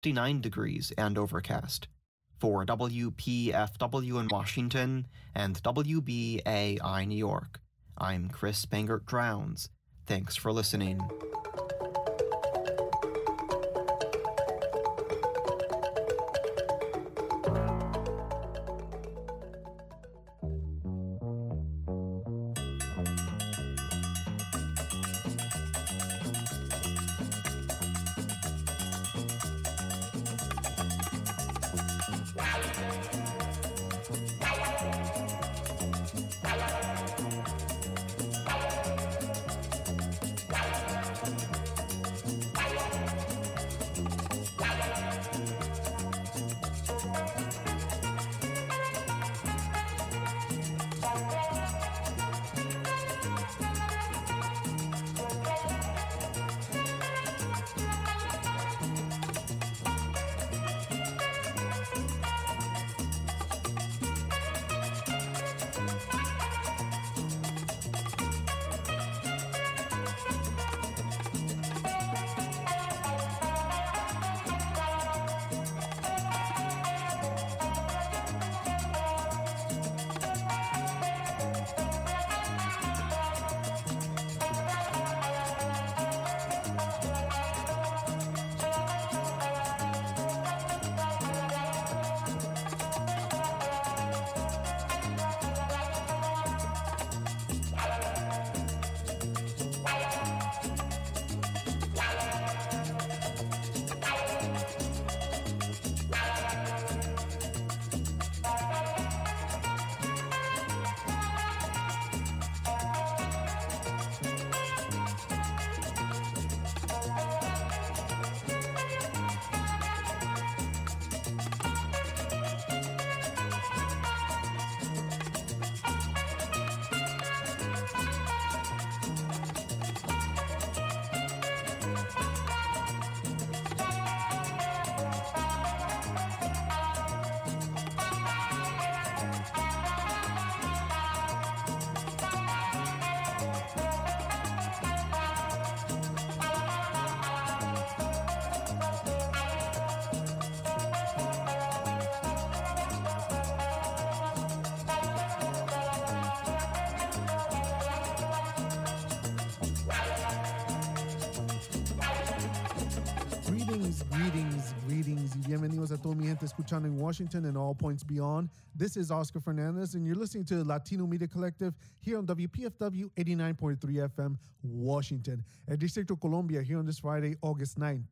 59 degrees and overcast. For WPFW in Washington and WBAI New York, I'm Chris Bangert-Drowns. Thanks for listening. Greetings, y bienvenidos a toda mi gente escuchando en Washington and all points beyond. This is Oscar Fernandez, and you're listening to Latino Media Collective here on WPFW 89.3 FM, Washington, at Distrito Colombia here on this Friday, August 9,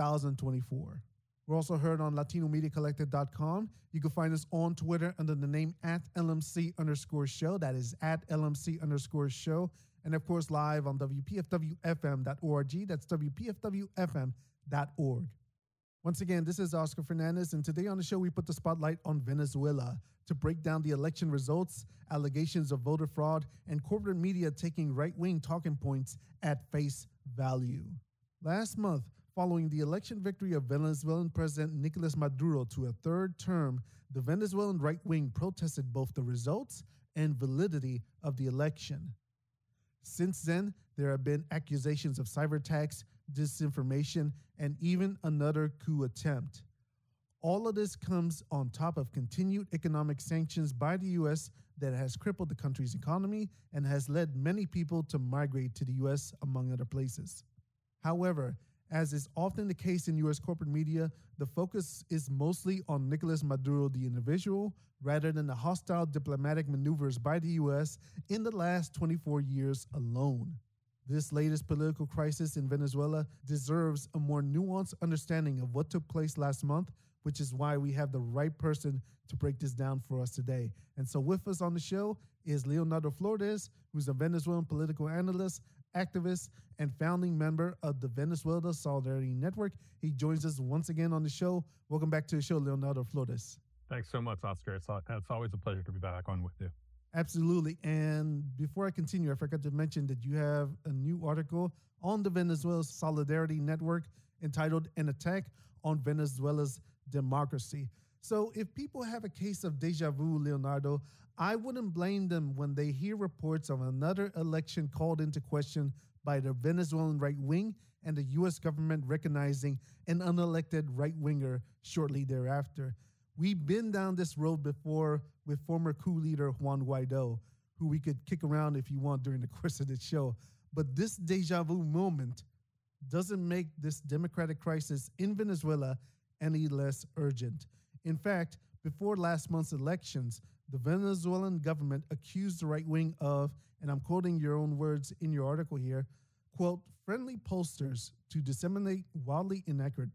2024. We're also heard on LatinoMediaCollective.com. You can find us on Twitter under the name @LMC_show. That is @LMC_show. And of course, live on WPFWFM.org. That's WPFWFM.org. Once again, this is Oscar Fernandez, and today on the show, we put the spotlight on Venezuela to break down the election results, allegations of voter fraud, and corporate media taking right-wing talking points at face value. Last month, following the election victory of Venezuelan President Nicolas Maduro to a third term, the Venezuelan right wing protested both the results and validity of the election. Since then, there have been accusations of cyber attacks, disinformation, and even another coup attempt. All of this comes on top of continued economic sanctions by the U.S. that has crippled the country's economy and has led many people to migrate to the U.S., among other places. However, as is often the case in U.S. corporate media, the focus is mostly on Nicolas Maduro, the individual, rather than the hostile diplomatic maneuvers by the U.S. in the last 24 years alone. This latest political crisis in Venezuela deserves a more nuanced understanding of what took place last month, which is why we have the right person to break this down for us today. And so with us on the show is Leonardo Flores, who's a Venezuelan political analyst, activist, and founding member of the Venezuela Solidarity Network. He joins us once again on the show. Welcome back to the show, Leonardo Flores. Thanks so much, Oscar. It's always a pleasure to be back on with you. Absolutely. And before I continue, I forgot to mention that you have a new article on the Venezuela Solidarity Network entitled An Attack on Venezuela's Democracy. So if people have a case of deja vu, Leonardo, I wouldn't blame them when they hear reports of another election called into question by the Venezuelan right wing and the US government recognizing an unelected right winger shortly thereafter. We've been down this road before with former coup leader Juan Guaido, who we could kick around if you want during the course of the show. But this deja vu moment doesn't make this democratic crisis in Venezuela any less urgent. In fact, before last month's elections, the Venezuelan government accused the right wing of, and I'm quoting your own words in your article here, quote, friendly posters to disseminate wildly inaccurate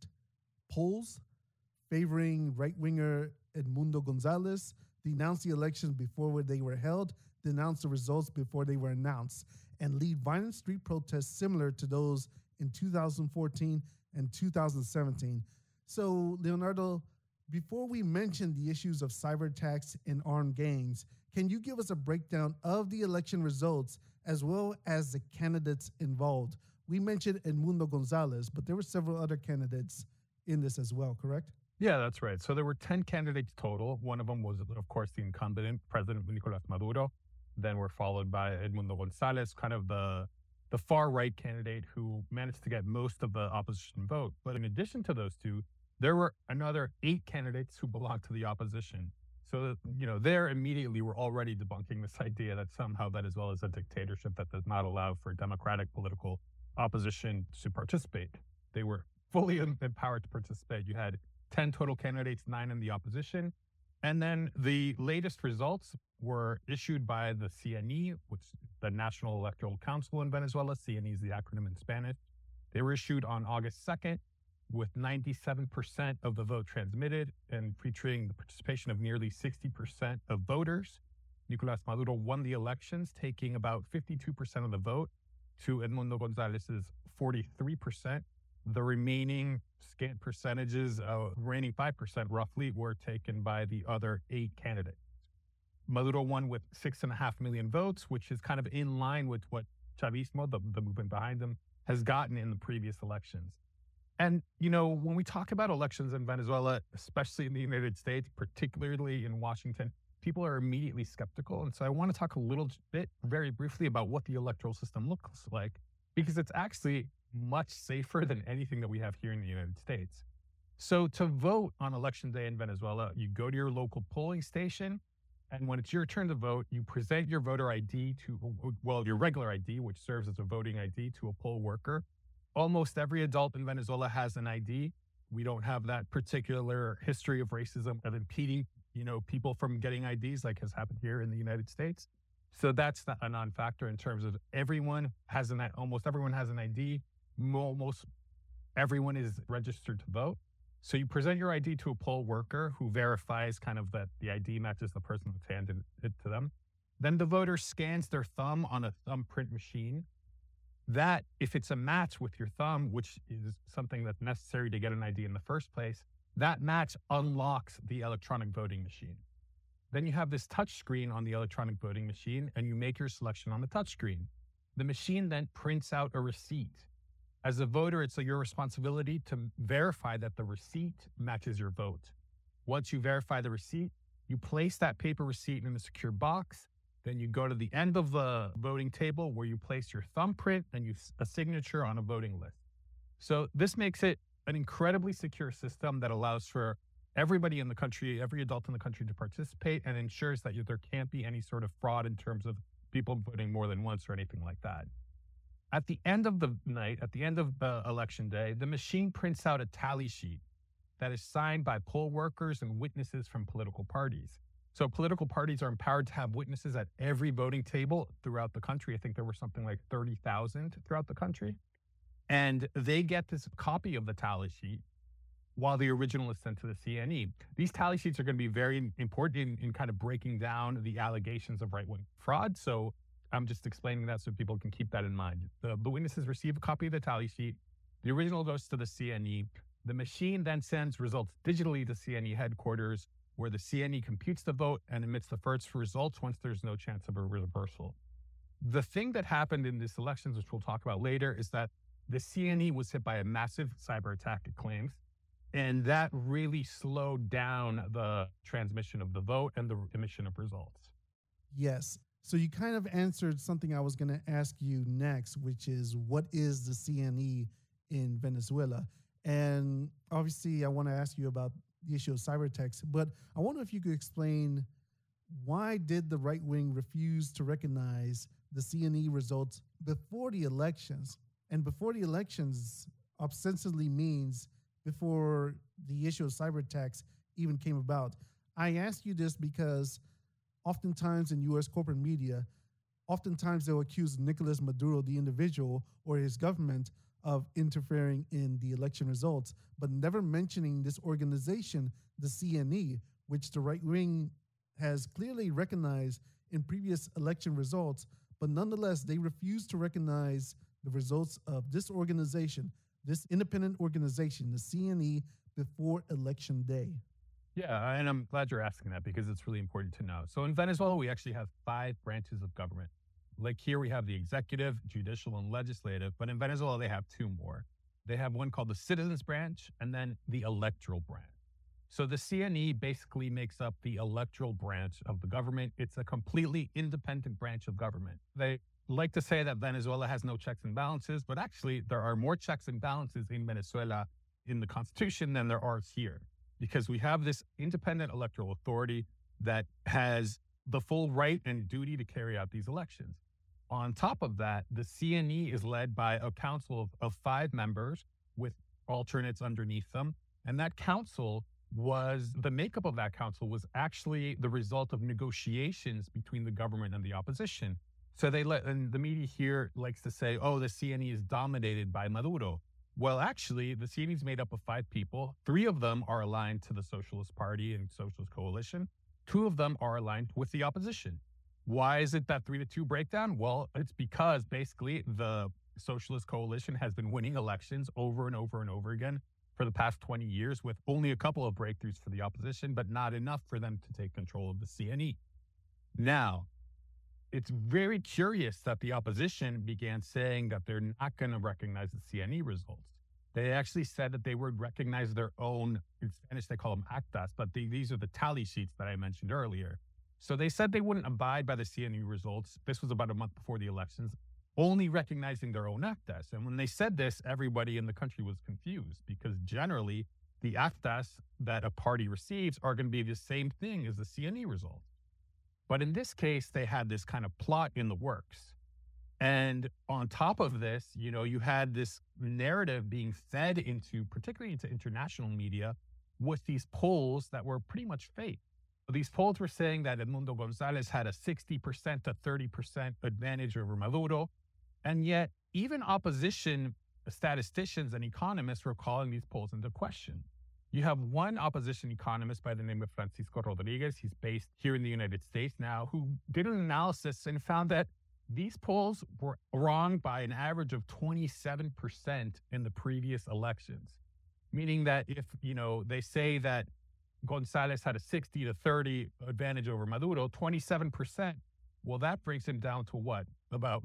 polls favoring right-winger Edmundo Gonzalez, denounced the elections before they were held, denounced the results before they were announced, and lead violent street protests similar to those in 2014 and 2017. So, Leonardo, before we mention the issues of cyber attacks and armed gangs, can you give us a breakdown of the election results as well as the candidates involved? We mentioned Edmundo Gonzalez, but there were several other candidates in this as well, correct? Yeah, that's right. So there were 10 candidates total. One of them was, of course, the incumbent President Nicolas Maduro. Then we're followed by Edmundo Gonzalez, kind of the far right candidate who managed to get most of the opposition vote. But in addition to those two, there were another 8 candidates who belonged to the opposition. So, there immediately we're already debunking this idea that somehow Venezuela is a dictatorship that does not allow for democratic political opposition to participate. They were fully empowered to participate. You had 10 total candidates, 9 in the opposition. And then the latest results were issued by the CNE, which is the National Electoral Council in Venezuela. CNE is the acronym in Spanish. They were issued on August 2nd with 97% of the vote transmitted and featuring the participation of nearly 60% of voters. Nicolas Maduro won the elections, taking about 52% of the vote to Edmundo Gonzalez's 43%. The remaining scant percentages, remaining 5% roughly, were taken by the other 8 candidates. Maduro won with 6.5 million votes, which is kind of in line with what Chavismo, the movement behind him, has gotten in the previous elections. And, when we talk about elections in Venezuela, especially in the United States, particularly in Washington, people are immediately skeptical. And so I want to talk a little bit, very briefly, about what the electoral system looks like, because it's actually much safer than anything that we have here in the United States. So to vote on election day in Venezuela, you go to your local polling station, and when it's your turn to vote, you present your voter ID your regular ID, which serves as a voting ID, to a poll worker. Almost every adult in Venezuela has an ID. We don't have that particular history of racism of impeding, people from getting IDs like has happened here in the United States. So that's not a non-factor in terms of almost everyone has an ID. Almost everyone is registered to vote. So you present your ID to a poll worker who verifies kind of that the ID matches the person that's handed it to them. Then the voter scans their thumb on a thumbprint machine. That, if it's a match with your thumb, which is something that's necessary to get an ID in the first place, that match unlocks the electronic voting machine. Then you have this touch screen on the electronic voting machine, and you make your selection on the touch screen. The machine then prints out a receipt. As a voter, it's your responsibility to verify that the receipt matches your vote. Once you verify the receipt, you place that paper receipt in a secure box. Then you go to the end of the voting table where you place your thumbprint and a signature on a voting list. So this makes it an incredibly secure system that allows for everybody in the country, every adult in the country to participate, and ensures that there can't be any sort of fraud in terms of people voting more than once or anything like that. At the end of the night, at the end of election day, the machine prints out a tally sheet that is signed by poll workers and witnesses from political parties. So political parties are empowered to have witnesses at every voting table throughout the country. I think there were something like 30,000 throughout the country. And they get this copy of the tally sheet while the original is sent to the CNE. These tally sheets are going to be very important in kind of breaking down the allegations of right-wing fraud. So I'm just explaining that so people can keep that in mind. The witnesses receive a copy of the tally sheet. The original goes to the CNE. The machine then sends results digitally to CNE headquarters, where the CNE computes the vote and emits the first results once there's no chance of a reversal. The thing that happened in these elections, which we'll talk about later, is that the CNE was hit by a massive cyber attack, it claims, and that really slowed down the transmission of the vote and the emission of results. Yes. So you kind of answered something I was going to ask you next, which is what is the CNE in Venezuela? And obviously, I want to ask you about the issue of cyber attacks, but I wonder if you could explain why did the right wing refuse to recognize the CNE results before the elections? And before the elections ostensibly means before the issue of cyber attacks even came about. I ask you this because oftentimes in U.S. corporate media, oftentimes they'll accuse Nicolas Maduro, the individual, or his government of interfering in the election results, but never mentioning this organization, the CNE, which the right wing has clearly recognized in previous election results, but nonetheless, they refuse to recognize the results of this organization, this independent organization, the CNE, before election day. Yeah, and I'm glad you're asking that because it's really important to know. So in Venezuela, we actually have 5 branches of government. Like here, we have the executive, judicial, and legislative, but in Venezuela, they have 2 more. They have one called the citizens branch and then the electoral branch. So the CNE basically makes up the electoral branch of the government. It's a completely independent branch of government. They like to say that Venezuela has no checks and balances, but actually there are more checks and balances in Venezuela in the constitution than there are here, because we have this independent electoral authority that has the full right and duty to carry out these elections. On top of that, the CNE is led by a council of 5 members with alternates underneath them. And that council the makeup of that council was actually the result of negotiations between the government and the opposition. So and the media here likes to say, oh, the CNE is dominated by Maduro. Well, actually, the CNE is made up of 5 people. 3 of them are aligned to the Socialist Party and Socialist Coalition. 2 of them are aligned with the opposition. Why is it that 3-2 breakdown? Well, it's because basically the Socialist Coalition has been winning elections over and over and over again for the past 20 years with only a couple of breakthroughs for the opposition, but not enough for them to take control of the CNE. Now, it's very curious that the opposition began saying that they're not going to recognize the CNE results. They actually said that they would recognize their own, in Spanish they call them actas, but these are the tally sheets that I mentioned earlier. So they said they wouldn't abide by the CNE results. This was about a month before the elections, only recognizing their own actas. And when they said this, everybody in the country was confused because generally the actas that a party receives are going to be the same thing as the CNE results. But in this case, they had this kind of plot in the works. And on top of this, you had this narrative being fed into, particularly into international media, with these polls that were pretty much fake. These polls were saying that Edmundo Gonzalez had a 60% to 30% advantage over Maduro. And yet, even opposition statisticians and economists were calling these polls into question. You have one opposition economist by the name of Francisco Rodriguez. He's based here in the United States now, who did an analysis and found that these polls were wrong by an average of 27% in the previous elections. Meaning that if, they say that Gonzalez had a 60 to 30 advantage over Maduro, 27%, well, that brings him down to what? About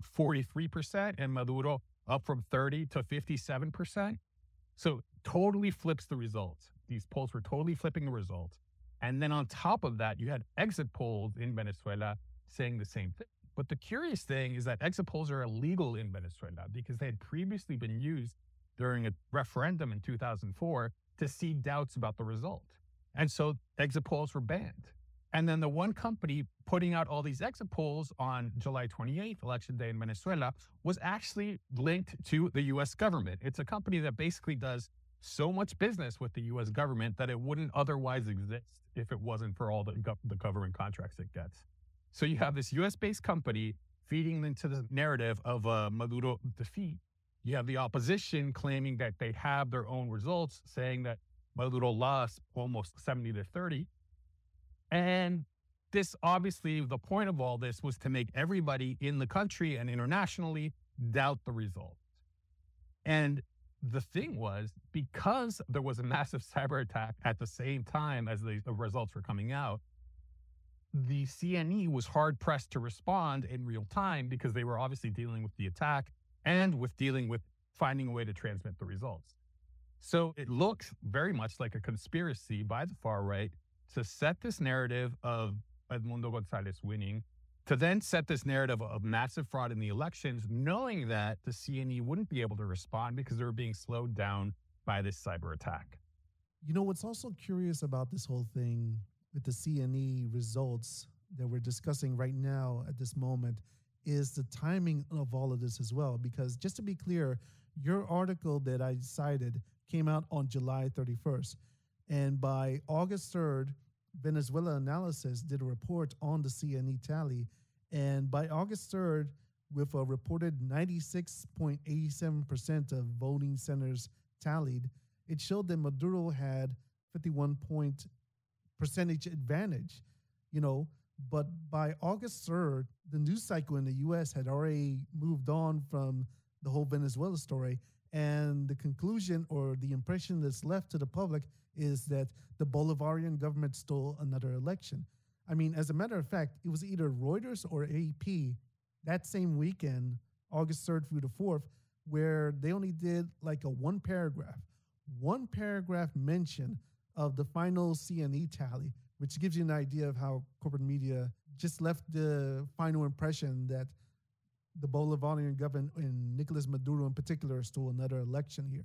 43%, and Maduro up from 30 to 57%. So totally flips the results. These polls were totally flipping the results. And then on top of that, you had exit polls in Venezuela saying the same thing. But the curious thing is that exit polls are illegal in Venezuela because they had previously been used during a referendum in 2004 to see doubts about the result. And so exit polls were banned. And then the one company putting out all these exit polls on July 28th, election day in Venezuela, was actually linked to the U.S. government. It's a company that basically does so much business with the U.S. government that it wouldn't otherwise exist if it wasn't for all the government contracts it gets. So you have this U.S.-based company feeding into the narrative of a Maduro defeat. You have the opposition claiming that they have their own results, saying that Maduro lost almost 70 to 30. And this, obviously, the point of all this was to make everybody in the country and internationally doubt the results. And the thing was, because there was a massive cyber attack at the same time as the results were coming out, the CNE was hard pressed to respond in real time because they were obviously dealing with the attack and with dealing with finding a way to transmit the results. So it looks very much like a conspiracy by the far right to set this narrative of Edmundo Gonzalez winning to then set this narrative of massive fraud in the elections, knowing that the CNE wouldn't be able to respond because they were being slowed down by this cyber attack. You know, what's also curious about this whole thing with the CNE results that we're discussing right now at this moment is the timing of all of this as well. Because just to be clear, your article that I cited came out on July 31st. And by August 3rd, Venezuela Analysis did a report on the CNE tally. And by August 3rd, with a reported 96.87% of voting centers tallied, it showed that Maduro had 51 point percentage advantage, but by August 3rd, the news cycle in the US had already moved on from the whole Venezuela story. And the conclusion or the impression that's left to the public is that the Bolivarian government stole another election. I mean, as a matter of fact, it was either Reuters or AP that same weekend, August 3rd through the 4th, where they only did like a one paragraph mention of the final CNE tally, which gives you an idea of how corporate media just left the final impression that the Bolivarian government and Nicolas Maduro in particular stole another election here.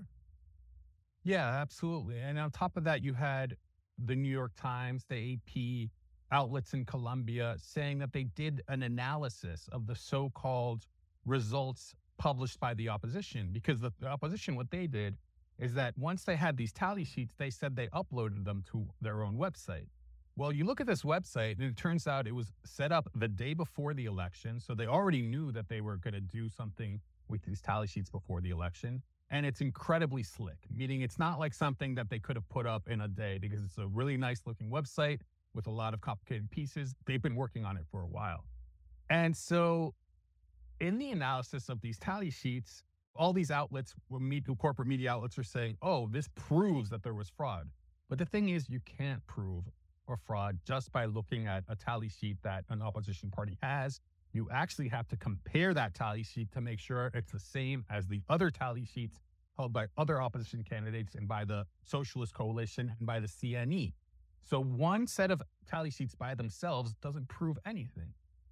Yeah, absolutely. And on top of that, you had the New York Times, the AP, outlets in Colombia saying that they did an analysis of the so-called results published by the opposition, because the opposition, what they did is that once they had these tally sheets, they said they uploaded them to their own website. Well, you look at this website and it turns out it was set up the day before the election. So they already knew that they were going to do something with these tally sheets before the election. And it's incredibly slick, meaning it's not like something that they could have put up in a day, because it's a really nice looking website with a lot of complicated pieces. They've been working on it for a while. And so in the analysis of these tally sheets, all these outlets, corporate media outlets, are saying, oh, this proves that there was fraud. But the thing is, you can't prove a fraud just by looking at a tally sheet that an opposition party has. You actually have to compare that tally sheet to make sure it's the same as the other tally sheets held by other opposition candidates and by the Socialist Coalition and by the CNE. So one set of tally sheets by themselves doesn't prove anything.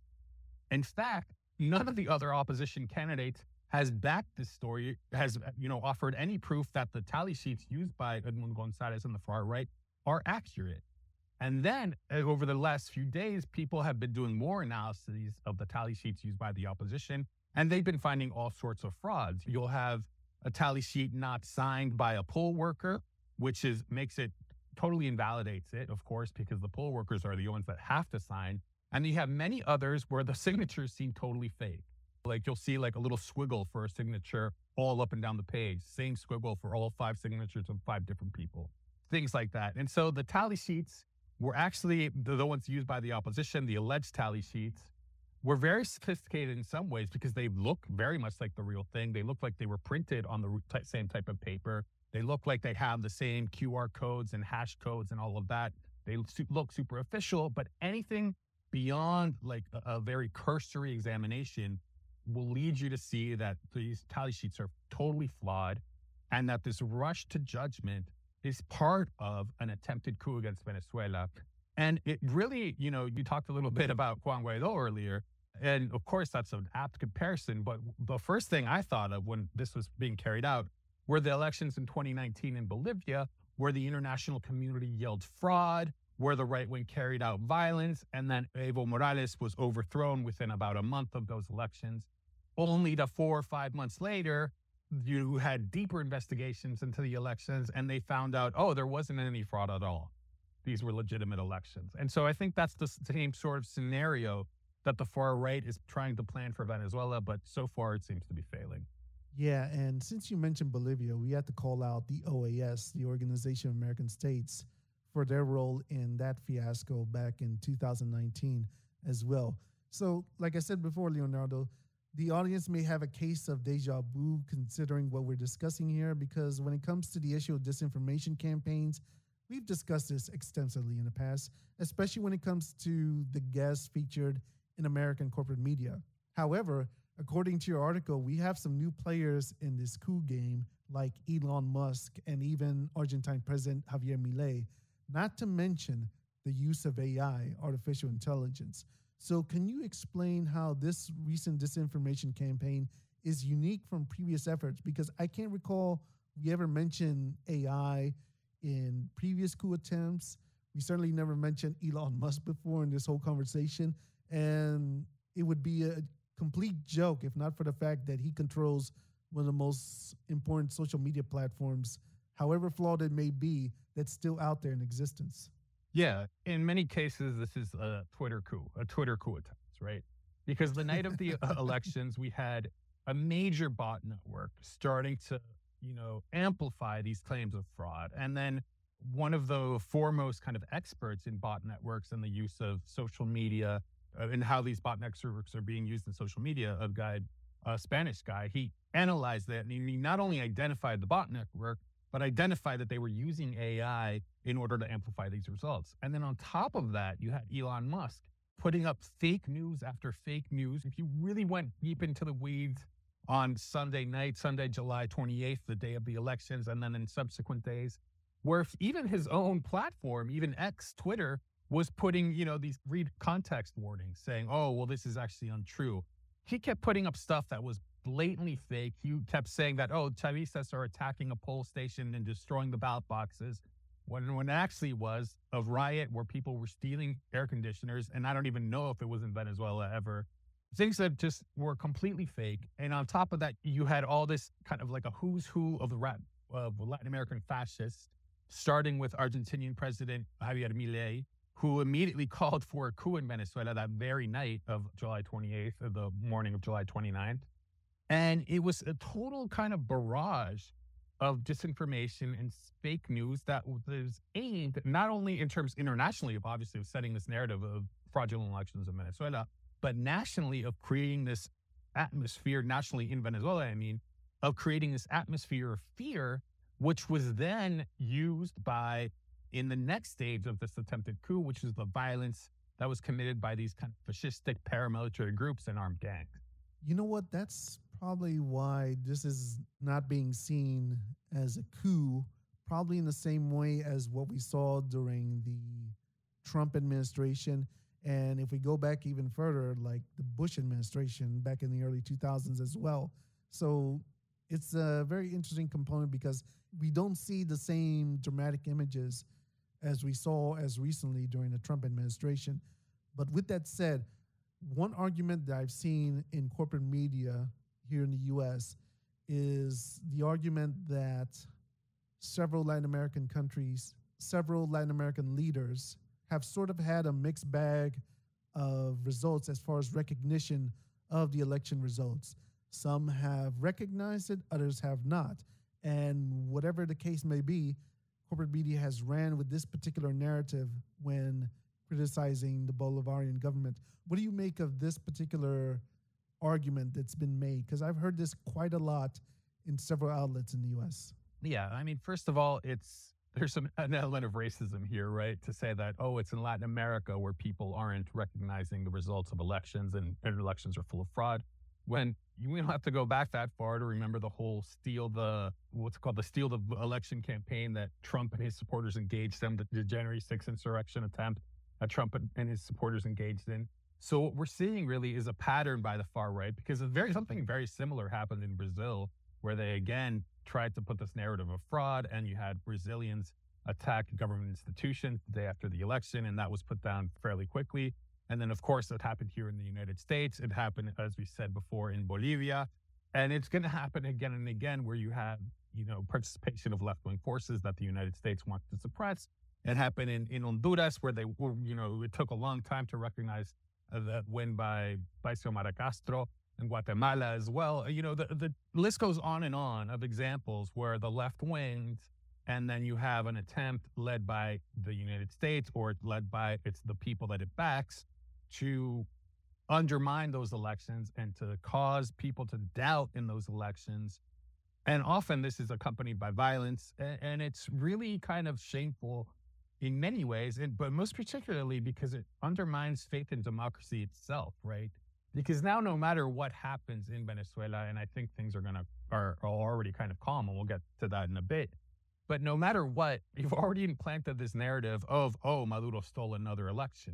In fact, none of the other opposition candidates has backed this story, has offered any proof that the tally sheets used by Edmundo Gonzalez and the far right are accurate. And then over the last few days, people have been doing more analyses of the tally sheets used by the opposition, and they've been finding all sorts of frauds. You'll have a tally sheet not signed by a poll worker, which makes it totally invalidates it, of course, because the poll workers are the ones that have to sign. And you have many others where the signatures seem totally fake. Like you'll see like a little squiggle for a signature all up and down the page, same squiggle for all 5 signatures of 5 different people, things like that. And so the tally sheets were actually the ones used by the opposition, the alleged tally sheets, were very sophisticated in some ways because they look very much like the real thing. They look like they were printed on the same type of paper. They look like they have the same QR codes and hash codes and all of that. They look super official, but anything beyond like a very cursory examination will lead you to see that these tally sheets are totally flawed and that this rush to judgment is part of an attempted coup against Venezuela. And it really, you talked a little bit about Juan Guaido earlier, and of course that's an apt comparison, but the first thing I thought of when this was being carried out were the elections in 2019 in Bolivia, where the international community yelled fraud, where the right wing carried out violence, and then Evo Morales was overthrown within about a month of those elections. Only to 4 or 5 months later, you had deeper investigations into the elections, and they found out, oh, there wasn't any fraud at all. These were legitimate elections. And so I think that's the same sort of scenario that the far right is trying to plan for Venezuela, but so far it seems to be failing. Yeah, and since you mentioned Bolivia, we have to call out the OAS, the Organization of American States, for their role in that fiasco back in 2019 as well. So, like I said before, Leonardo, the audience may have a case of deja vu considering what we're discussing here, because when it comes to the issue of disinformation campaigns, we've discussed this extensively in the past, especially when it comes to the guests featured in American corporate media. However, according to your article, we have some new players in this coup game, like Elon Musk and even Argentine President Javier Milei, not to mention the use of AI, artificial intelligence. So, can you explain how this recent disinformation campaign is unique from previous efforts? Because I can't recall we ever mentioned AI in previous coup attempts. We certainly never mentioned Elon Musk before in this whole conversation. And it would be a complete joke if not for the fact that he controls one of the most important social media platforms, however flawed it may be, that's still out there in existence. Yeah, in many cases, this is a Twitter coup attempt, right? Because the night of the elections, we had a major bot network starting to, amplify these claims of fraud. And then one of the foremost kind of experts in bot networks and the use of social media and how these bot networks are being used in social media, a Spanish guy, he analyzed that and he not only identified the bot network, but identified that they were using AI in order to amplify these results. And then on top of that, you had Elon Musk putting up fake news after fake news. If you really went deep into the weeds on Sunday night, Sunday, July 28th, the day of the elections, and then in subsequent days, where even his own platform, even X, Twitter, was putting, these read context warnings saying, oh, well, this is actually untrue. He kept putting up stuff that was blatantly fake. He kept saying that, oh, Chavistas are attacking a poll station and destroying the ballot boxes, when it actually was a riot where people were stealing air conditioners. And I don't even know if it was in Venezuela ever. Things that just were completely fake. And on top of that, you had all this kind of like a who's who of Latin American fascists, starting with Argentinian President Javier Milei, who immediately called for a coup in Venezuela that very night of July 28th, or the morning of July 29th. And it was a total kind of barrage of disinformation and fake news that was aimed not only in terms internationally of obviously setting this narrative of fraudulent elections in Venezuela, but nationally of creating this atmosphere, nationally in Venezuela, of creating this atmosphere of fear, which was then used in the next stage of this attempted coup, which is the violence that was committed by these kind of fascistic paramilitary groups and armed gangs. You know what? That's probably why this is not being seen as a coup, probably in the same way as what we saw during the Trump administration. And if we go back even further, like the Bush administration back in the early 2000s as well. So it's a very interesting component because we don't see the same dramatic images as we saw as recently during the Trump administration. But with that said, one argument that I've seen in corporate media here in the U.S. is the argument that several Latin American countries, several Latin American leaders have sort of had a mixed bag of results as far as recognition of the election results. Some have recognized it, others have not. And whatever the case may be, corporate media has ran with this particular narrative when criticizing the Bolivarian government. What do you make of this particular argument that's been made? Because I've heard this quite a lot in several outlets in the U.S. Yeah, first of all, there's an element of racism here, right? To say that, oh, it's in Latin America where people aren't recognizing the results of elections and elections are full of fraud. When you don't have to go back that far to remember the whole steal the election campaign that Trump and his supporters engaged in, the January 6th insurrection attempt that Trump and his supporters engaged in. So what we're seeing really is a pattern by the far right, because something very similar happened in Brazil, where they again tried to put this narrative of fraud, and you had Brazilians attack government institutions the day after the election, and that was put down fairly quickly. And then, of course, it happened here in the United States. It happened, as we said before, in Bolivia. And it's going to happen again and again where you have, participation of left-wing forces that the United States wants to suppress. It happened in Honduras, where they were, it took a long time to recognize that win by Xiomara Castro, and Guatemala as well. The list goes on and on of examples where the left wings, and then you have an attempt led by the United States or led by the people that it backs to undermine those elections and to cause people to doubt in those elections. And often this is accompanied by violence, and it's really kind of shameful in many ways, but most particularly because it undermines faith in democracy itself, right? Because now no matter what happens in Venezuela, and I think things are already kind of calm, and we'll get to that in a bit, but no matter what, you've already implanted this narrative of, oh, Maduro stole another election.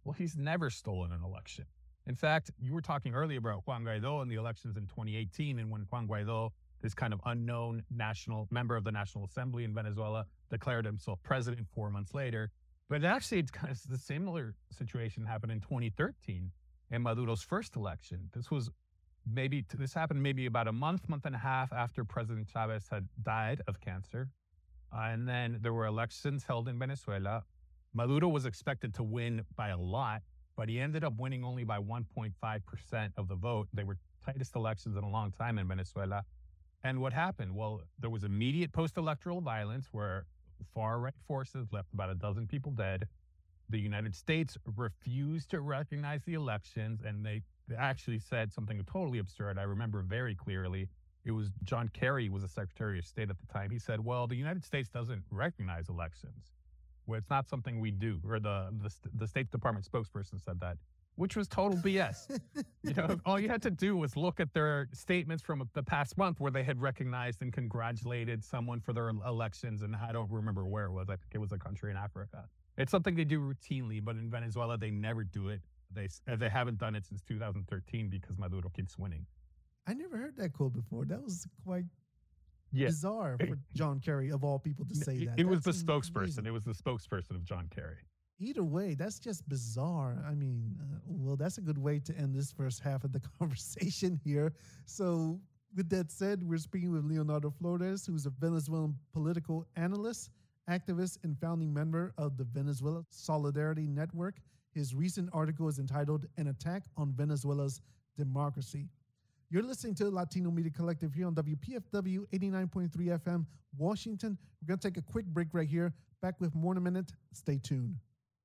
Well, he's never stolen an election. In fact, you were talking earlier about Juan Guaido and the elections in 2018, and when Juan Guaido, this kind of unknown national member of the National Assembly in Venezuela, declared himself president 4 months later. But actually, it's kind of the similar situation happened in 2013 in Maduro's first election. This happened maybe about a month and a half after President Chavez had died of cancer. And then there were elections held in Venezuela. Maduro was expected to win by a lot, but he ended up winning only by 1.5% of the vote. They were tightest elections in a long time in Venezuela. And what happened? Well, there was immediate post-electoral violence where far-right forces left about a dozen people dead. The United States refused to recognize the elections, and they actually said something totally absurd. I remember very clearly. It was John Kerry was the Secretary of State at the time. He said, well, the United States doesn't recognize elections. Well, it's not something we do. Or the State Department spokesperson said that, which was total BS. All you had to do was look at their statements from the past month where they had recognized and congratulated someone for their elections. And I don't remember where it was. I think it was a country in Africa. It's something they do routinely, but in Venezuela, they never do it. They haven't done it since 2013 because Maduro keeps winning. I never heard that quote before. That was quite bizarre for John Kerry, of all people, to say that. It was the spokesperson. Amazing. It was the spokesperson of John Kerry. Either way, that's just bizarre. I mean, well, that's a good way to end this first half of the conversation here. So with that said, we're speaking with Leonardo Flores, who's a Venezuelan political analyst, activist, and founding member of the Venezuela Solidarity Network. His recent article is entitled An Attack on Venezuela's Democracy. You're listening to Latino Media Collective here on WPFW 89.3 FM, Washington. We're going to take a quick break right here. Back with more in a minute. Stay tuned.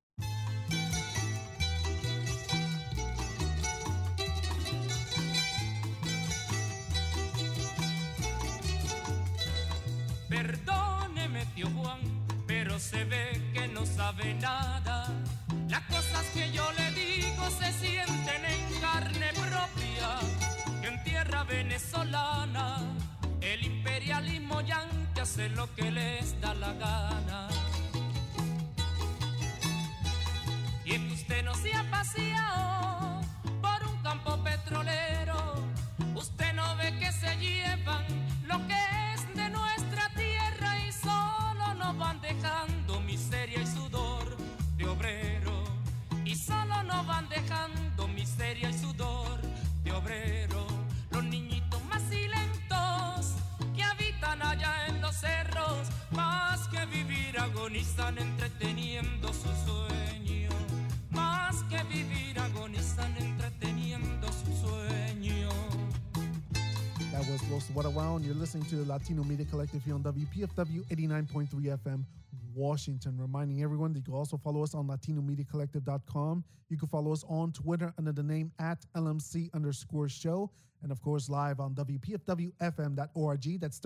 Perdóneme, tío Juan, pero se ve que no sabe nada. Las cosas que yo le digo se sienten en carne propia. Que en tierra venezolana el imperialismo yanqui hace lo que les da la gana. Y es que usted no se ha paseado por un campo petrolero. Usted no ve que se llevan lo que es de nuestra tierra y solo nos van dejando miseria y sudor de obrero. Y solo nos van dejando miseria y sudor de obrero. Los niñitos más silentos que habitan allá en los cerros, más que vivir agonizan entreteniendo su sueño. Más que vivir agonizan entreteniendo su sueño. That was Los Guaraguao, and you're listening to the Latino Media Collective here on WPFW 89.3 FM, Washington. Reminding everyone that you can also follow us on LatinoMediaCollective.com. You can follow us on Twitter under the name @LMC_show. And of course, live on WPFWFM.org. That's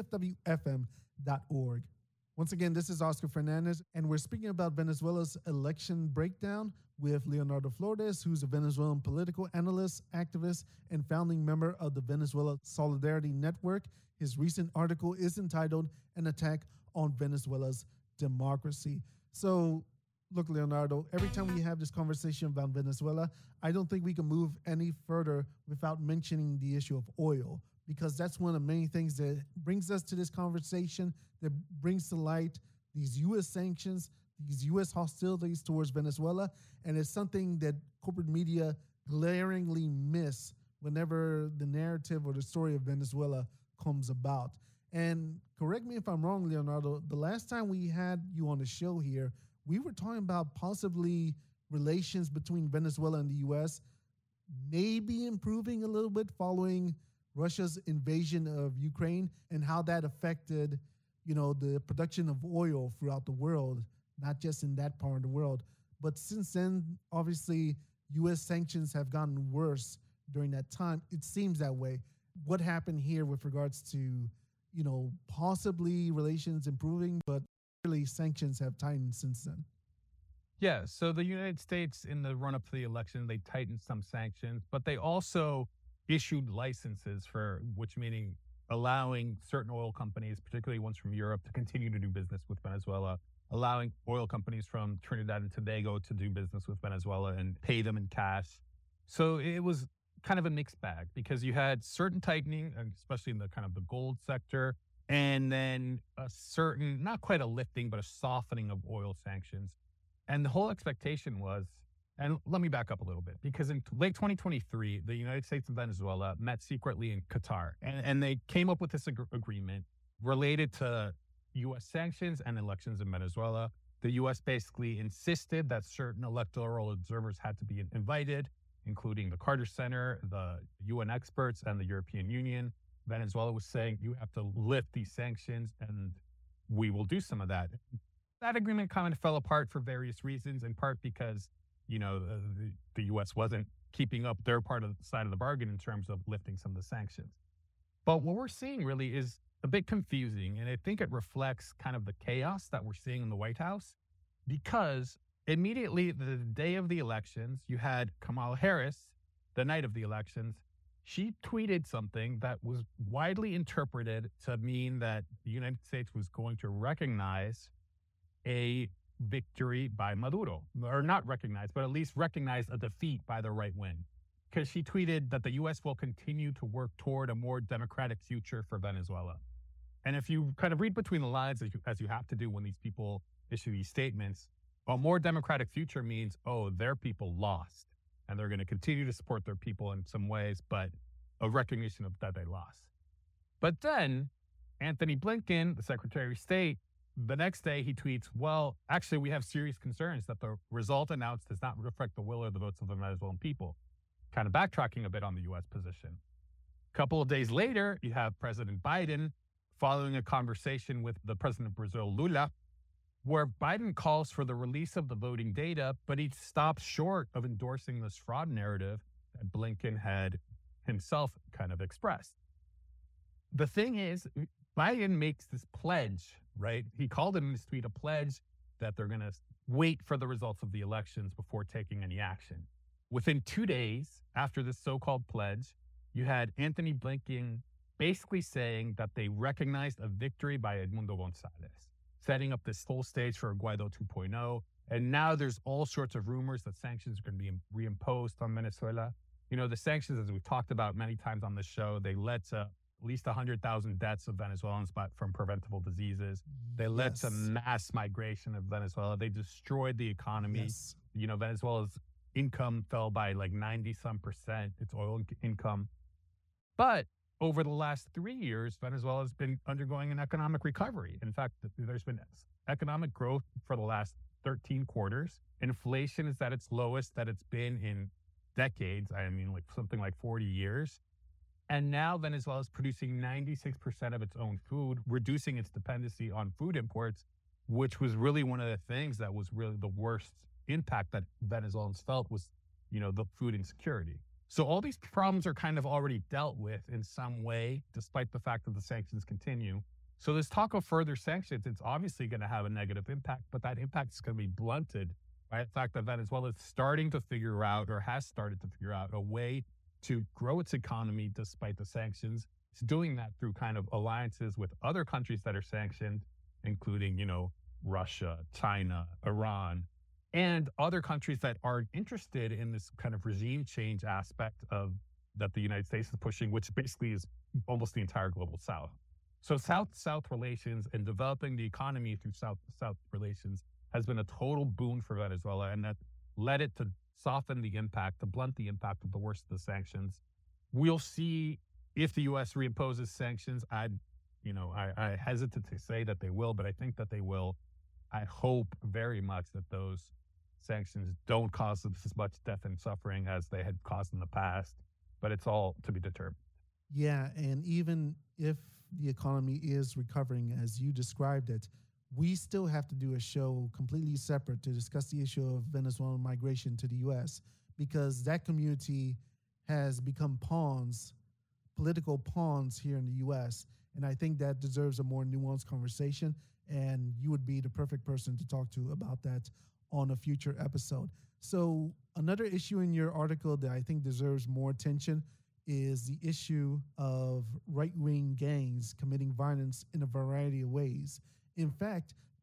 WPFWFM.org. Once again, this is Oscar Fernandez, and we're speaking about Venezuela's election breakdown with Leonardo Flores, who's a Venezuelan political analyst, activist, and founding member of the Venezuela Solidarity Network. His recent article is entitled An Attack on Venezuela's Democracy. So, look, Leonardo, every time we have this conversation about Venezuela, I don't think we can move any further without mentioning the issue of oil, because that's one of the many things that brings us to this conversation, that brings to light these U.S. sanctions, these U.S. hostilities towards Venezuela, and it's something that corporate media glaringly miss whenever the narrative or the story of Venezuela comes about. And correct me if I'm wrong, Leonardo, the last time we had you on the show here, we were talking about possibly relations between Venezuela and the U.S. maybe improving a little bit following Russia's invasion of Ukraine and how that affected, the production of oil throughout the world, not just in that part of the world. But since then, obviously, U.S. sanctions have gotten worse during that time. It seems that way. What happened here with regards to, possibly relations improving, but really sanctions have tightened since then? Yeah, so the United States, in the run-up to the election, they tightened some sanctions, but they also issued licenses which meaning allowing certain oil companies, particularly ones from Europe, to continue to do business with Venezuela. allowing oil companies from Trinidad and Tobago to do business with Venezuela and pay them in cash. So it was kind of a mixed bag because you had certain tightening, and especially in the kind of the gold sector, and then a certain, not quite a lifting, but a softening of oil sanctions. And the whole expectation was, and let me back up a little bit, because in late 2023, the United States and Venezuela met secretly in Qatar, and they came up with this agreement related to U.S. sanctions and elections in Venezuela. The U.S. basically insisted that certain electoral observers had to be invited, including the Carter Center, the UN experts, and the European Union. Venezuela was saying, you have to lift these sanctions, and we will do some of that. That agreement kind of fell apart for various reasons, in part because the U.S. wasn't keeping up their part of the side of the bargain in terms of lifting some of the sanctions. But what we're seeing really is a bit confusing, and I think it reflects kind of the chaos that we're seeing in the White House, because immediately the day of the elections, you had Kamala Harris, the night of the elections. She tweeted something that was widely interpreted to mean that the United States was going to recognize a victory by Maduro, or not recognize, but at least recognize a defeat by the right wing. Because she tweeted that the U.S. will continue to work toward a more democratic future for Venezuela. And if you kind of read between the lines, as you have to do when these people issue these statements, a more democratic future means, oh, their people lost, and they're going to continue to support their people in some ways, but a recognition of that they lost. But then Anthony Blinken, the Secretary of State, the next day he tweets, well, actually, we have serious concerns that the result announced does not reflect the will or the votes of the Venezuelan people. Kind of backtracking a bit on the U.S. position. A couple of days later, you have President Biden following a conversation with the president of Brazil, Lula, where Biden calls for the release of the voting data, but he stops short of endorsing this fraud narrative that Blinken had himself kind of expressed. The thing is, Biden makes this pledge, right? He called it in his tweet a pledge that they're going to wait for the results of the elections before taking any action. Within 2 days after this so-called pledge, you had Anthony Blinken basically saying that they recognized a victory by Edmundo Gonzalez, setting up this whole stage for Guaido 2.0. And now there's all sorts of rumors that sanctions are going to be reimposed on Venezuela. You know, the sanctions, as we've talked about many times on this show, they led to at least 100,000 deaths of Venezuelans from preventable diseases. They led to mass migration of Venezuela. They destroyed the economy. Yes. You know, Venezuela's income fell by like 90-some%, its oil income. But over the last 3 years, Venezuela has been undergoing an economic recovery. In fact, there's been economic growth for the last 13 quarters. Inflation is at its lowest that it's been in decades. I mean, like something like 40 years. And now Venezuela is producing 96% of its own food, reducing its dependency on food imports, which was really one of the things that was really the worst impact that Venezuelans felt was, you know, the food insecurity. So all these problems are kind of already dealt with in some way, despite the fact that the sanctions continue. So this talk of further sanctions, it's obviously going to have a negative impact, but that impact is going to be blunted by the fact that Venezuela is starting to figure out, or has started to figure out, a way to grow its economy despite the sanctions. It's doing that through kind of alliances with other countries that are sanctioned, including, you know, Russia, China, Iran, and other countries that are interested in this kind of regime change aspect of that the United States is pushing, which basically is almost the entire global South. So South-South relations and developing the economy through South-South relations has been a total boon for Venezuela, and that led it to soften the impact, to blunt the impact of the worst of the sanctions. We'll see if the U.S. reimposes sanctions. I hesitate to say that they will, but I think that they will. I hope very much that those sanctions don't cause as much death and suffering as they had caused in the past, but it's all to be determined. Yeah, and even if the economy is recovering as you described it, we still have to do a show completely separate to discuss the issue of Venezuelan migration to the U.S., because that community has become pawns, political pawns here in the U.S., and I think that deserves a more nuanced conversation, and you would be the perfect person to talk to about that on a future episode. So another issue in your article that I think deserves more attention is the issue of right-wing gangs committing violence in a variety of ways. In fact,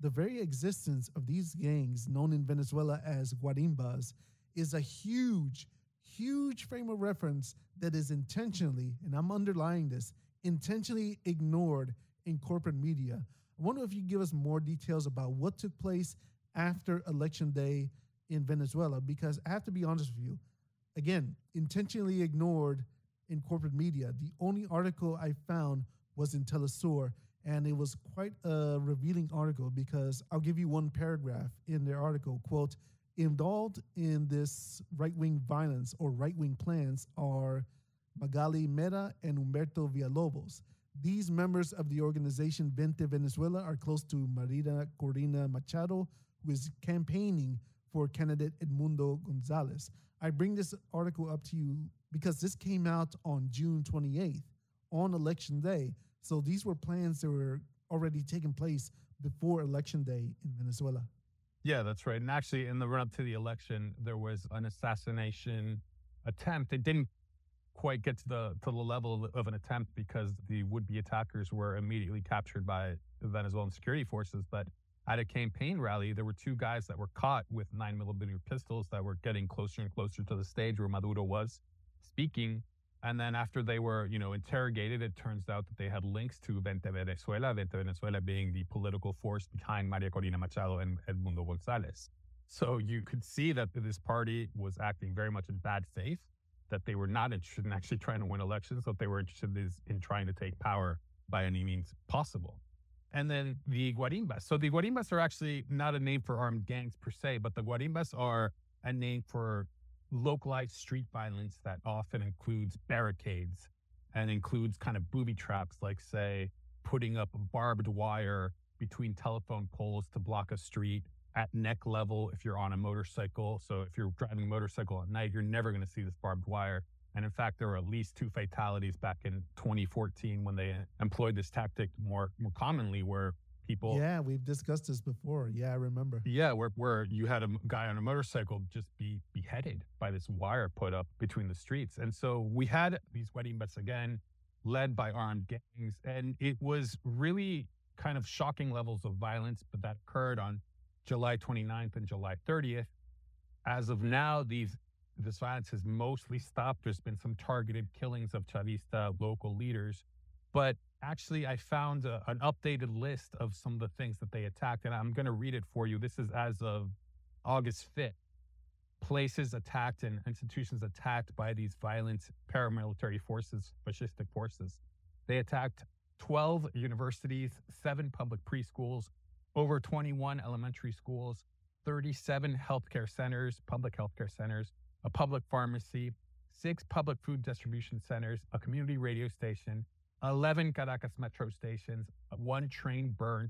the very existence of these gangs, known in Venezuela as guarimbas, is a huge, huge frame of reference that is intentionally, and I'm underlying this, intentionally ignored in corporate media. I wonder if you give us more details about what took place after Election Day in Venezuela, because I have to be honest with you, again, intentionally ignored in corporate media. The only article I found was in Telesur, and it was quite a revealing article because I'll give you one paragraph in their article, quote, involved in this right-wing violence or right-wing plans are Magali Mera and Humberto Villalobos. These members of the organization Vente Venezuela are close to Maria Corina Machado, who is campaigning for candidate Edmundo Gonzalez. I bring this article up to you because this came out on June 28th, on Election Day. So these were plans that were already taking place before Election Day in Venezuela. Yeah, that's right. And actually, in the run-up to the election, there was an assassination attempt. It didn't quite get to the level of an attempt because the would-be attackers were immediately captured by the Venezuelan security forces. But at a campaign rally, there were two guys that were caught with 9mm pistols that were getting closer and closer to the stage where Maduro was speaking. And then after they were, interrogated, it turns out that they had links to Vente Venezuela being the political force behind Maria Corina Machado and Edmundo Gonzalez. So you could see that this party was acting very much in bad faith, that they were not interested in actually trying to win elections, but they were interested in trying to take power by any means possible. And then the Guarimbas. So the Guarimbas are actually not a name for armed gangs per se, but the Guarimbas are a name for localized street violence that often includes barricades and includes kind of booby traps, like, say, putting up barbed wire between telephone poles to block a street at neck level if you're on a motorcycle. So if you're driving a motorcycle at night, you're never going to see this barbed wire. And in fact, there were at least 2 fatalities back in 2014 when they employed this tactic more commonly, where people... Yeah, we've discussed this before. Yeah, I remember. Yeah, where you had a guy on a motorcycle just be beheaded by this wire put up between the streets. And so we had these guarimbas again, led by armed gangs. And it was really kind of shocking levels of violence, but that occurred on July 29th and July 30th. As of now, this violence has mostly stopped. There's been some targeted killings of Chavista local leaders. But actually, I found an updated list of some of the things that they attacked, and I'm going to read it for you. This is as of August 5th. Places attacked and institutions attacked by these violent paramilitary forces, fascistic forces. They attacked 12 universities, 7 public preschools, over 21 elementary schools, 37 healthcare centers, public healthcare centers, a public pharmacy, 6 public food distribution centers, a community radio station, 11 Caracas metro stations, 1 train burnt,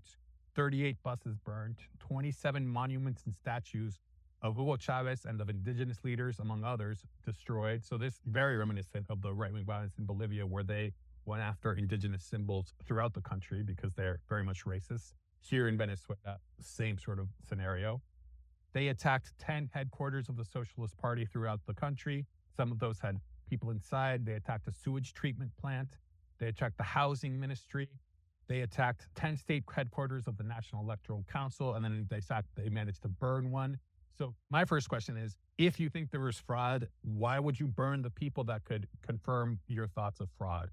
38 buses burnt, 27 monuments and statues of Hugo Chavez and of indigenous leaders, among others, destroyed. So this is very reminiscent of the right-wing violence in Bolivia, where they went after indigenous symbols throughout the country because they're very much racist. Here in Venezuela, same sort of scenario. They attacked 10 headquarters of the Socialist Party throughout the country. Some of those had people inside. They attacked a sewage treatment plant. They attacked the housing ministry. They attacked 10 state headquarters of the National Electoral Council, and then they managed to burn one. So my first question is, if you think there was fraud, why would you burn the people that could confirm your thoughts of fraud?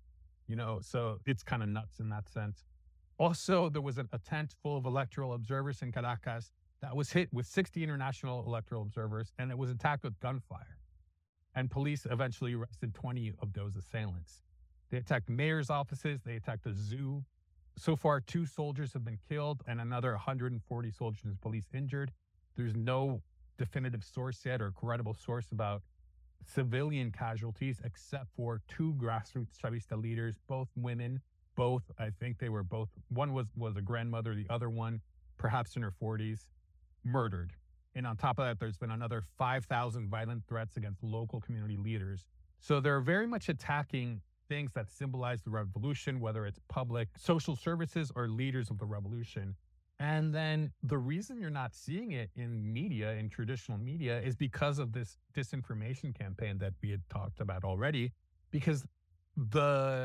So it's kind of nuts in that sense. Also, there was a tent full of electoral observers in Caracas that was hit with 60 international electoral observers, and it was attacked with gunfire. And police eventually arrested 20 of those assailants. They attacked mayor's offices. They attacked a zoo. So far, 2 soldiers have been killed and another 140 soldiers and police injured. There's no definitive source yet or credible source about civilian casualties, except for 2 grassroots Chavista leaders, both women. I think they were both, one was a grandmother, the other one, perhaps in her 40s, murdered. And on top of that, there's been another 5,000 violent threats against local community leaders. So they're very much attacking things that symbolize the revolution, whether it's public social services or leaders of the revolution. And then the reason you're not seeing it in media, in traditional media, is because of this disinformation campaign that we had talked about already, because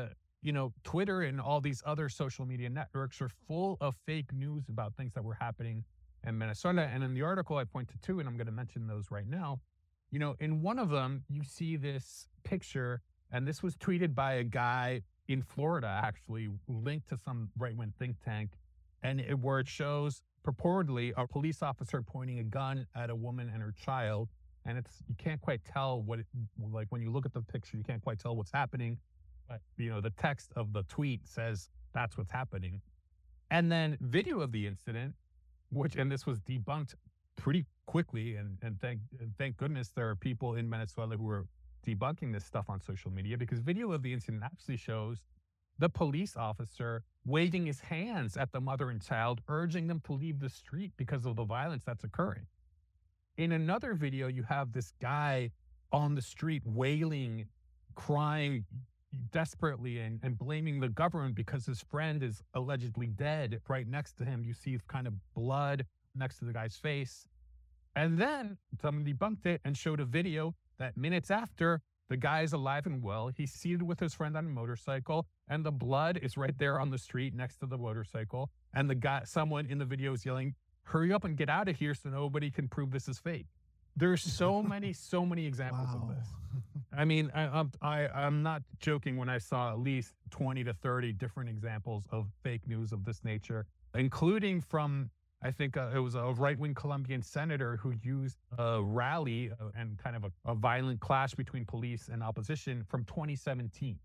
Twitter and all these other social media networks are full of fake news about things that were happening in Venezuela. And in the article I point to two, and I'm going to mention those right now, in one of them, you see this picture, and this was tweeted by a guy in Florida, actually, linked to some right-wing think tank, where it shows purportedly a police officer pointing a gun at a woman and her child. And you can't quite tell when you look at the picture, you can't quite tell what's happening. But, the text of the tweet says that's what's happening. And then video of the incident, and this was debunked pretty quickly. And thank goodness there are people in Venezuela who are debunking this stuff on social media, because video of the incident actually shows the police officer waving his hands at the mother and child, urging them to leave the street because of the violence that's occurring. In another video, you have this guy on the street wailing, crying desperately and blaming the government because his friend is allegedly dead. Right next to him, you see kind of blood next to the guy's face. And then someone debunked it and showed a video that minutes after, the guy is alive and well. He's seated with his friend on a motorcycle, and the blood is right there on the street next to the motorcycle. And someone in the video is yelling, "Hurry up and get out of here so nobody can prove this is fake." There's so many examples of this. I mean, I'm not joking when I saw at least 20 to 30 different examples of fake news of this nature, including from, I think it was a right-wing Colombian senator who used a rally and kind of a violent clash between police and opposition from 2017.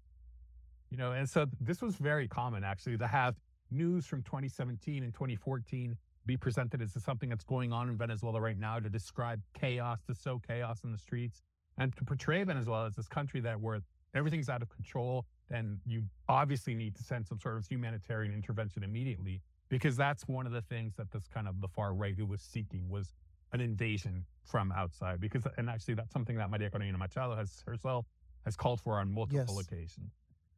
And so this was very common, actually, to have news from 2017 and 2014 be presented as something that's going on in Venezuela right now, to describe chaos, to sow chaos in the streets, and to portray Venezuela as this country where everything's out of control. Then you obviously need to send some sort of humanitarian intervention immediately, because that's one of the things that this kind of the far right who was seeking was an invasion from outside. And actually that's something that Maria Corina Machado herself has called for on multiple occasions.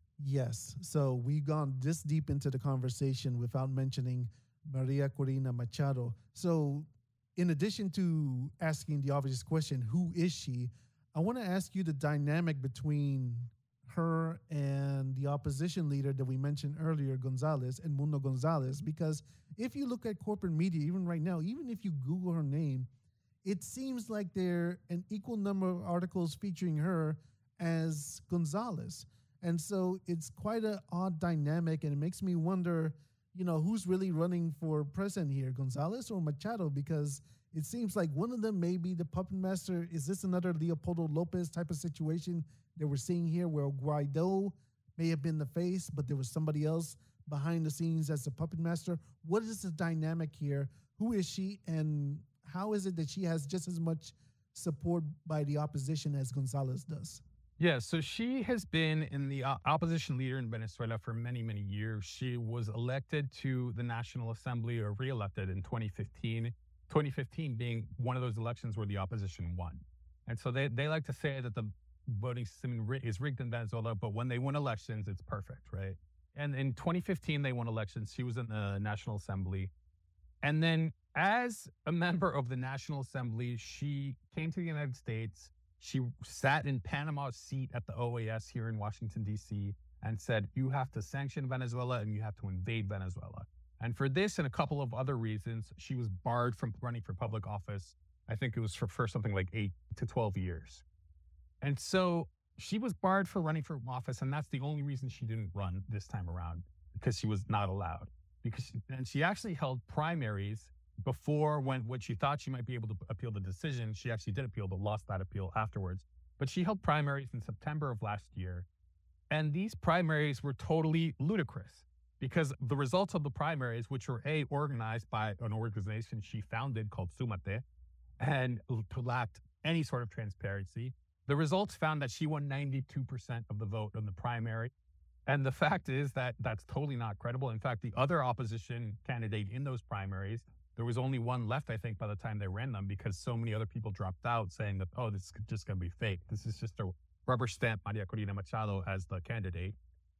Yes. So we've gone this deep into the conversation without mentioning Maria Corina Machado. So in addition to asking the obvious question, who is she? I want to ask you the dynamic between her and the opposition leader that we mentioned earlier, Gonzalez, Edmundo Gonzalez, because if you look at corporate media, even right now, even if you Google her name, it seems like there are an equal number of articles featuring her as Gonzalez. And so it's quite an odd dynamic, and it makes me wonder, who's really running for president here, Gonzalez or Machado? Because it seems like one of them may be the puppet master. Is this another Leopoldo Lopez type of situation that we're seeing here, where Guaido may have been the face, but there was somebody else behind the scenes as the puppet master? What is the dynamic here? Who is she, and how is it that she has just as much support by the opposition as Gonzalez does? Yeah, so she has been in the opposition leader in Venezuela for many, many years. She was elected to the National Assembly, or reelected, in 2015. 2015 being one of those elections where the opposition won. And so they like to say that the voting system is rigged in Venezuela, but when they win elections, it's perfect, right? And in 2015, they won elections. She was in the National Assembly. And then as a member of the National Assembly, she came to the United States. She sat in Panama's seat at the OAS here in Washington, D.C., and said, you have to sanction Venezuela and you have to invade Venezuela. And for this and a couple of other reasons, she was barred from running for public office. I think it was for something like 8 to 12 years. And so she was barred for running for office, and that's the only reason she didn't run this time around, because she was not allowed. And she actually held primaries before, when she thought she might be able to appeal the decision. She actually did appeal, but lost that appeal afterwards. But she held primaries in September of last year. And these primaries were totally ludicrous, because the results of the primaries, which were organized by an organization she founded called Sumate, and lacked any sort of transparency, the results found that she won 92% of the vote in the primary. And the fact is that that's totally not credible. In fact, the other opposition candidate in those primaries, there was only one left, I think, by the time they ran them, because so many other people dropped out, saying that, this is just going to be fake. This is just a rubber stamp Maria Corina Machado as the candidate.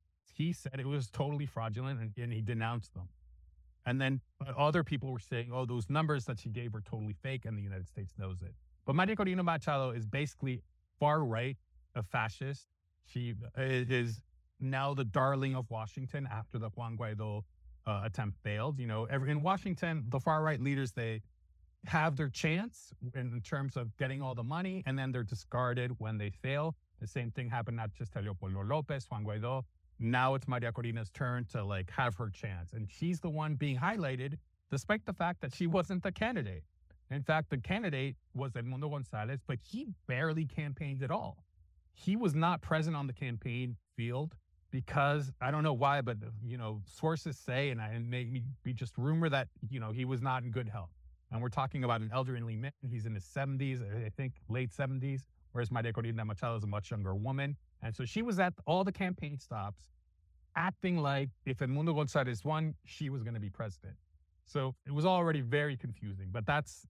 He said it was totally fraudulent, and he denounced them. And then other people were saying, those numbers that she gave were totally fake, and the United States knows it. But Maria Corina Machado is basically far right, a fascist. She is now the darling of Washington after the Juan Guaido attempt failed. You know, in Washington, the far right leaders, they have their chance in terms of getting all the money, and then they're discarded when they fail. The same thing happened not just to Leopoldo Lopez, Juan Guaido. Now it's Maria Corina's turn to like have her chance. And she's the one being highlighted despite the fact that she wasn't the candidate. In fact, the candidate was Edmundo Gonzalez, but he barely campaigned at all. He was not present on the campaign field because I don't know why, but you know, sources say, and it may be just rumor that, you know, he was not in good health. And we're talking about an elderly man. He's in his 70s, I think late 70s, whereas Maria Corina Machado is a much younger woman. And so she was at all the campaign stops acting like if Edmundo Gonzalez won, she was going to be president. So it was already very confusing. But that's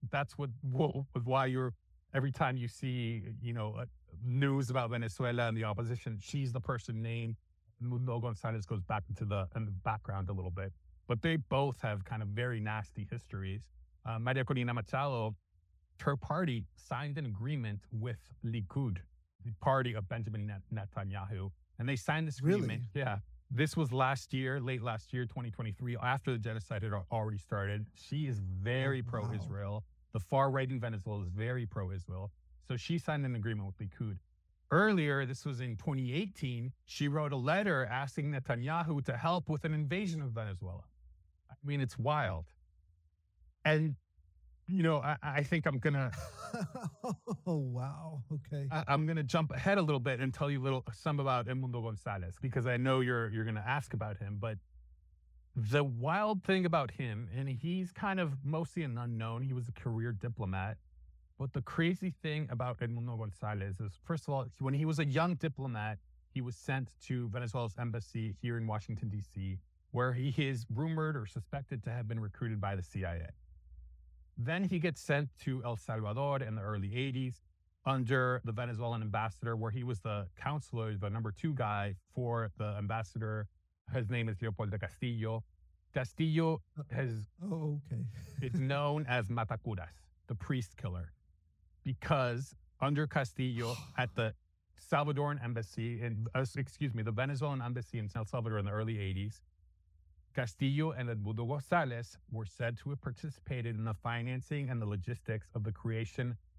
why you're, every time you see, you know, news about Venezuela and the opposition, she's the person named. Edmundo Gonzalez goes back in the background a little bit. But they both have kind of very nasty histories. Maria Corina Machado, her party signed an agreement with Likud, the party of Benjamin Netanyahu. And they signed this agreement. Really? Yeah. This was last year, late last year, 2023, after the genocide had already started. She is very pro-Israel. The far right in Venezuela is very pro-Israel. So she signed an agreement with Likud. Earlier, this was in 2018, she wrote a letter asking Netanyahu to help with an invasion of Venezuela. I mean, it's wild. And, you know, I think I'm going to... Oh, wow. Okay. I'm going to jump ahead a little bit and tell you some about Edmundo Gonzalez, because I know you're going to ask about him. But the wild thing about him, and he's kind of mostly an unknown, he was a career diplomat. But the crazy thing about Edmundo Gonzalez is, first of all, when he was a young diplomat, he was sent to Venezuela's embassy here in Washington, D.C., where he is rumored or suspected to have been recruited by the CIA. Then he gets sent to El Salvador in the early 80s under the Venezuelan ambassador, where he was the counselor, the number 2 guy for the ambassador. His name is Leopoldo Castillo. Castillo is known as Matacuras, the priest killer, because under Castillo at the Salvadoran embassy, the Venezuelan embassy in El Salvador in the early 80s, Castillo and Edmundo Gonzalez were said to have participated in the financing and the logistics of the creation